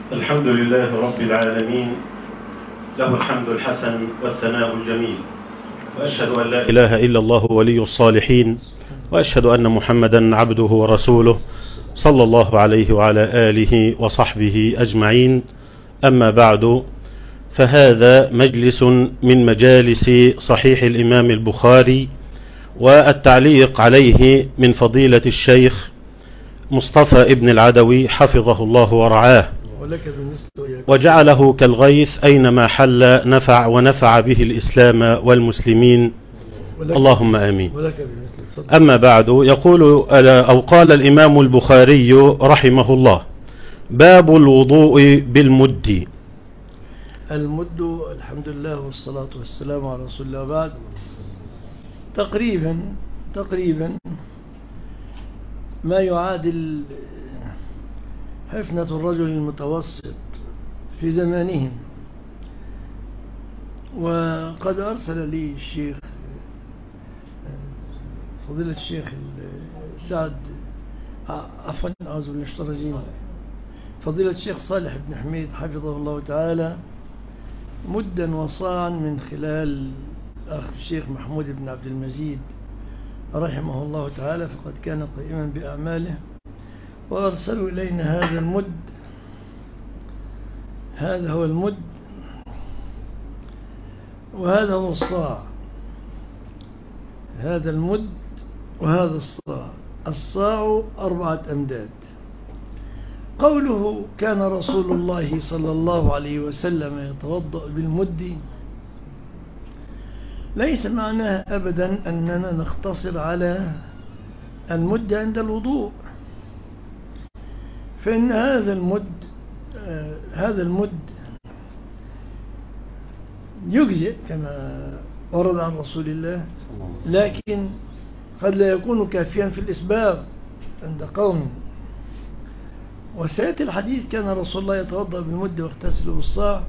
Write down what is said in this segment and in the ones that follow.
الحمد لله رب العالمين، له الحمد الحسن والثناء الجميل، وأشهد أن لا إله إلا الله ولي الصالحين، وأشهد أن محمدا عبده ورسوله صلى الله عليه وعلى آله وصحبه أجمعين. أما بعد، فهذا مجلس من مجالس صحيح الإمام البخاري، والتعليق عليه من فضيلة الشيخ مصطفى ابن العدوي حفظه الله ورعاه، وجعله كالغيث أينما حل نفع، ونفع به الإسلام والمسلمين، اللهم آمين. أما بعد، يقول أو قال الإمام البخاري رحمه الله: باب الوضوء بالمد. المد، الحمد لله والصلاة والسلام على رسول الله. بعد تقريبا ما يعادل حفنة الرجل المتوسط في زمانهم. وقد أرسل لي الشيخ فضيلة الشيخ سعد، عفوا أعوذ بالله، فضيلة الشيخ صالح بن حميد حفظه الله تعالى مدا وصاعا من خلال أخ الشيخ محمود بن عبد المجيد رحمه الله تعالى، فقد كان قائما بأعماله، وأرسلوا إلينا هذا المد. هذا هو المد، وهذا هو الصاع. هذا المد وهذا الصاع. الصاع 4 أمداد. قوله كان رسول الله صلى الله عليه وسلم يتوضأ بالمد ليس معناه أبدا أننا نقتصر على المد عند الوضوء، فإن هذا المد يجزئ كما ورد عن رسول الله، لكن قد لا يكون كافيا في الإسباغ عند قوم. وسيأتي الحديث كان رسول الله يتوضأ بالمد واغتسل بالصاع،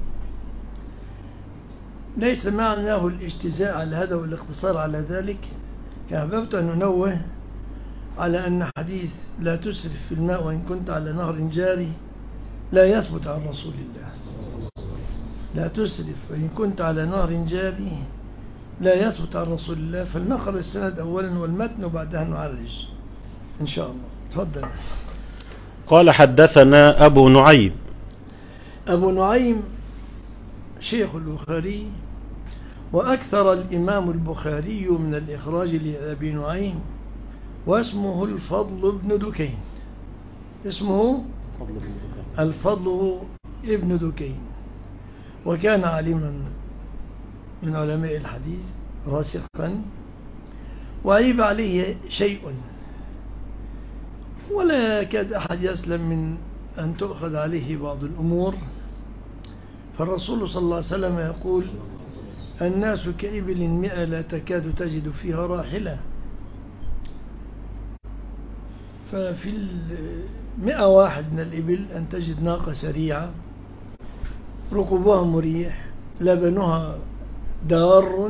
ليس معناه الاجتزاء على هذا والاقتصار على ذلك. فأحببت أن ننوه على أن حديث لا تسرف في الماء وإن كنت على نهر جاري لا يثبت عن رسول الله. لا تسرف وإن كنت على نهر جاري لا يثبت عن رسول الله. فلنقرأ السند أولا والمتن وبعدها نعرج إن شاء الله. تفضل. قال: حدثنا أبو نعيم. أبو نعيم شيخ البخاري، وأكثر الإمام البخاري من الإخراج لأبي نعيم، واسمه الفضل بن دكين. اسمه الفضل ابن دكين، وكان عالما من علماء الحديث راسخا، وعيب عليه شيء ولا يكاد أحد يسلم من أن تؤخذ عليه بعض الأمور. فالرسول صلى الله عليه وسلم يقول: الناس كإبل 100 لا تكاد تجد فيها راحلة. ففي 100 واحد من الإبل أن تجد ناقة سريعة ركوبها مريح، لبنها دار،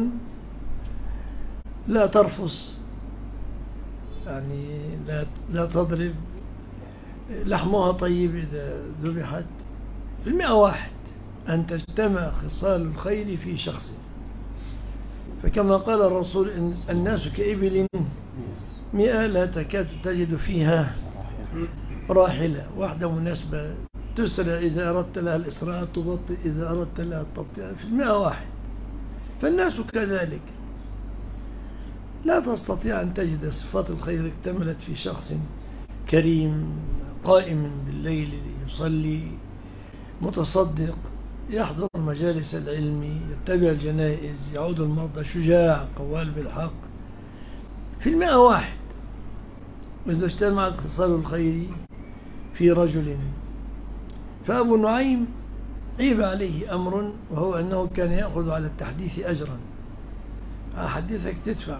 لا ترفص، يعني لا تضرب، لحمها طيب إذا ذبحت. في 100 واحد أن تجتمع خصال الخير في شخص. فكما قال الرسول: الناس كإبل 100 لا تكاد تجد فيها راحلة. واحدة مناسبة، تسرع إذا أردت لها الإسراع، تبطئ إذا أردت لها التبطئ. في 100 واحد. فالناس كذلك، لا تستطيع أن تجد صفات الخير اكتملت في شخص كريم قائم بالليل يصلي، متصدق، يحضر مجالس العلم، يتبع الجنائز، يعود المرضى، شجاع، قوال بالحق. في 100 واحد. وإذا اجتمعت خصال الخير في رجل. فأبو نعيم عيب عليه أمر، وهو أنه كان يأخذ على التحديث أجرا. أحدثك تدفع.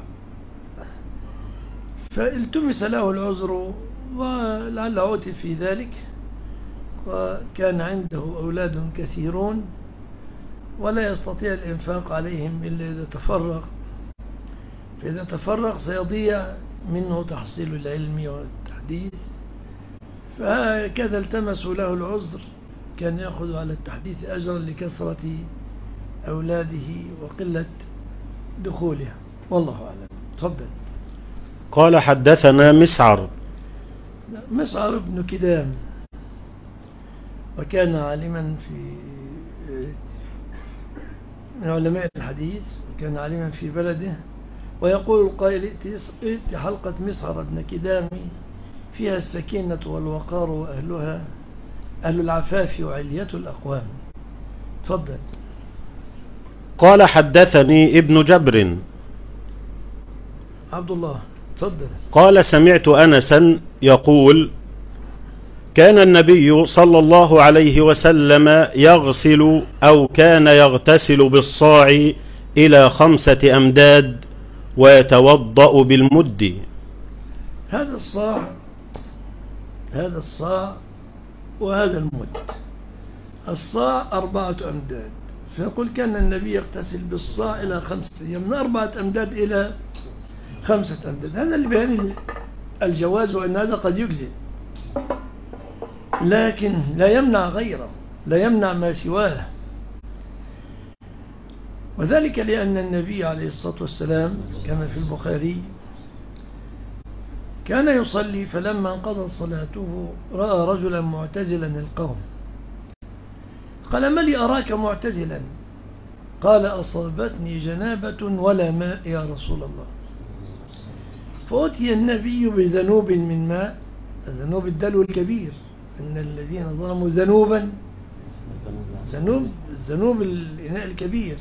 فالتمس له العذر، ولعل عوتب في ذلك، وكان عنده أولاد كثيرون ولا يستطيع الإنفاق عليهم إلا إذا تفرغ. فإذا تفرغ سيضيع منه تحصيل العلم والتحديث. فهكذا التمسوا له العذر كان يأخذ على التحديث أجرا لكثرة أولاده وقلة دخولها، والله أعلم. تفضل. قال حدثنا مسعر بن كدام، وكان عالما من علماء الحديث، وكان عالما في بلده. ويقول القائل: ائت حلقة مسعر بن كدام فيها السكينة والوقار وأهلها أهل العفاف وعلية الأقوام. تفضل. قال حدثني ابن جبر عبد الله. تفضل. قال سمعت أنسا يقول: كان النبي صلى الله عليه وسلم يغسل أو كان يغتسل بالصاع إلى 5 أمداد ويتوضأ بالمد. هذا الصاع وهذا المد. الصاع 4 أمداد، فيقول كان النبي يغتسل بالصاع إلى 5 أيام، من 4 أمداد إلى 5 أمداد. هذا اللي بيان الجواز، وأن هذا قد يجزي، لكن لا يمنع غيره، لا يمنع ما سواه. وذلك لأن النبي عليه الصلاة والسلام كما في البخاري كان يصلي، فلما انقضت صلاته رأى رجلا معتزلا القوم، قال: ما لي أراك معتزلا؟ قال: أصابتني جنابة ولا ماء يا رسول الله. فأتي النبي بذنوب من ماء، ذنوب الدلو الكبير، إن الذين ظلموا ذنوب الإناء الكبير.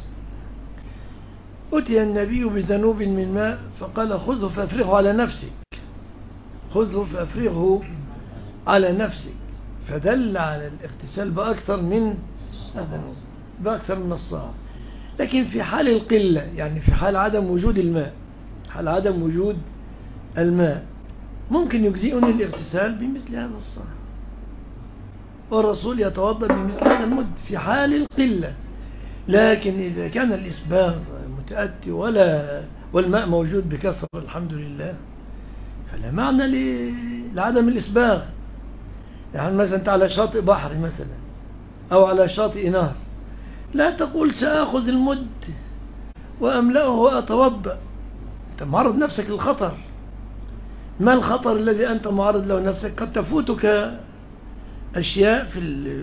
أتي النبي بذنوب من ماء فقال: خذه فأفرغه على نفسك، خذه فأفرغه على نفسك. فدل على الاغتسال بأكثر من الذنوب، بأكثر من الصاع. لكن في حال القلة، يعني في حال عدم وجود الماء، حال عدم وجود الماء، ممكن يجزئني الاغتسال بمثل هذا الصاع، والرسول يتوضأ بمثل هذا المد في حال القلة. لكن إذا كان الإسباغ متأتي والماء موجود بكثرة الحمد لله، فلا معنى لعدم الإسباغ. يعني مثلا أنت على شاطئ بحر مثلا، أو على شاطئ نهر، لا تقول سأخذ المد وأملأه وأتوضأ، أنت معرض نفسك للخطر. ما الخطر الذي أنت معرض له نفسك؟ قد تفوتك أشياء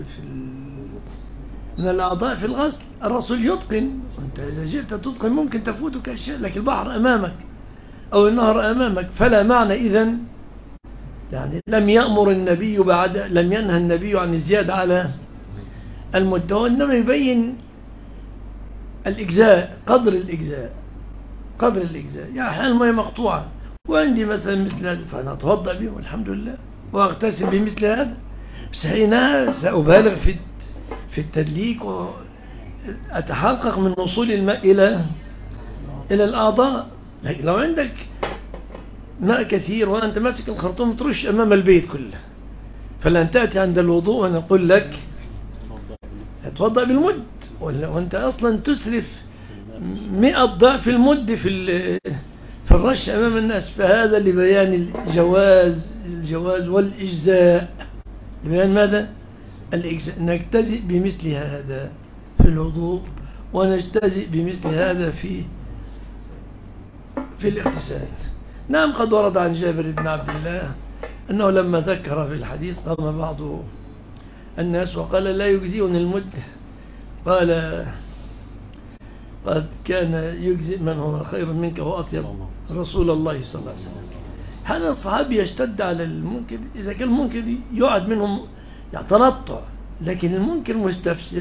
من الأعضاء في الغسل. الرسول يتقن، وأنت إذا جئت تتقن ممكن تفوتك أشياء، لكن البحر أمامك أو النهر أمامك، فلا معنى إذن. يعني لم ينهى النبي عن الزيادة على المدة، وإنما يبين الإجزاء، قدر الإجزاء. يعني أحيانا المياه مقطوعة وعندي مثلا مثل هذا، فأنا أتوضأ به والحمد لله وأغتسل بمثل هذا، بس حينها سأبالغ في التدليك وأتحقق من وصول الماء إلى الأعضاء. لكن لو عندك ماء كثير وأنت ماسك الخرطوم ترش أمام البيت كله، فلن تأتي عند الوضوء ونقول لك اتوضأ بالمد، وأنت أصلا تسرف 100 ضعف المد في الرش أمام الناس. فهذا لبيان الجواز والإجزاء. لبيان ماذا؟ الإجزاء. نجتزئ بمثل هذا في الوضوء، ونجتزئ بمثل هذا في الاغتسال. نعم، قد ورد عن جابر بن عبد الله أنه لما ذكر في الحديث قام بعض الناس وقال: لا يجزئني المد، قال: قد كان يجزئ من هو خير منك وأطيب، رسول الله صلى الله عليه وسلم. هذا الصحابي يشتد على المنكر، إذا كان المنكر يعد منهم تنطع، لكن المنكر مستفسر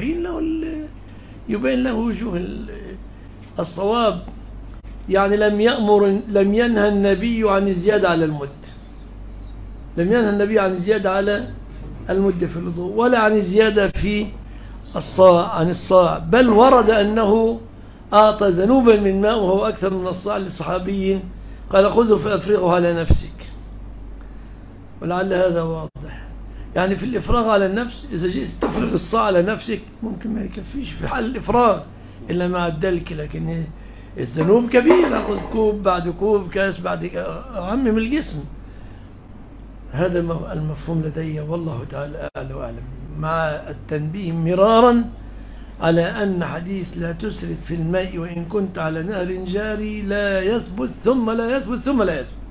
يبين له وجوه الصواب. يعني لم ينهى النبي عن الزيادة على المد، لم ينهى النبي عن الزيادة على المد في الوضوء، ولا عن الزيادة في الصاع، بل ورد أنه أعطى ذنوبا من ماء وهو أكثر من الصاع للصحابيين، قال: خذه فأفرغه على نفسك. ولعل هذا واضح. يعني في الإفراغ على النفس، إذا جئت تفرغ الصاع على نفسك ممكن ما يكفيش في حال الإفراغ إلا مع الدلك، لكن الذنوب كبيرة، أخذ كوب بعد كوب، كاس بعد أعمم الجسم. هذا المفهوم لدي، والله تعالى أعلى وأعلم. مع التنبيه مرارا على أن حديث لا تسرف في الماء وإن كنت على نهر جاري لا يثبت ثم لا يثبت ثم لا يثبت.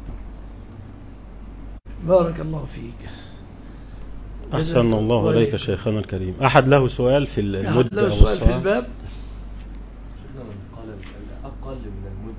بارك الله فيك. أحسن الله إليك شيخنا الكريم. أحد له سؤال في المدة له سؤال في الباب؟ أقل من المدة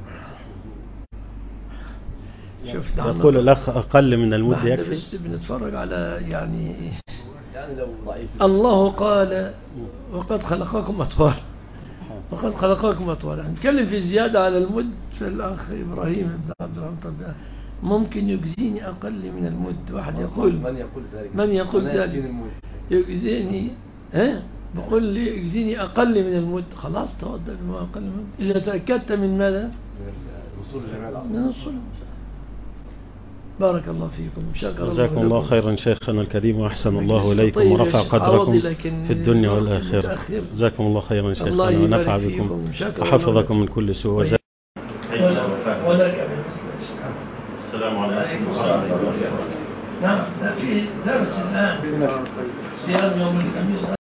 شفت يقول الأخ أقل من المدة يكفي. بس بنتفرج على يعني لو ضعيف. الله قال وقد خلقكم أطوارا وقد خلقكم أطوارا. نتكلم في زيادة على المد. في الأخ إبراهيم بن عبد الرحمن طب ممكن يجزيني أقل من المد. واحد يقول من يقول ذلك يجزيني بقول لي يجزيني أقل من المد. خلاص توضأ بما أقل من المد إذا تأكدت من ماذا؟ من الصلاة. بارك الله فيكم. جزاكم الله خيرا شيخنا الكريم وأحسن الله إليكم ورفع قدركم في الدنيا والآخرة. جزاكم الله خيرا شيخنا ونفع بكم وحفظكم من كل سوء. ولك السلام عليكم ورحمة الله وبركاته. نعم في درس الآن صيام يوم الخميس.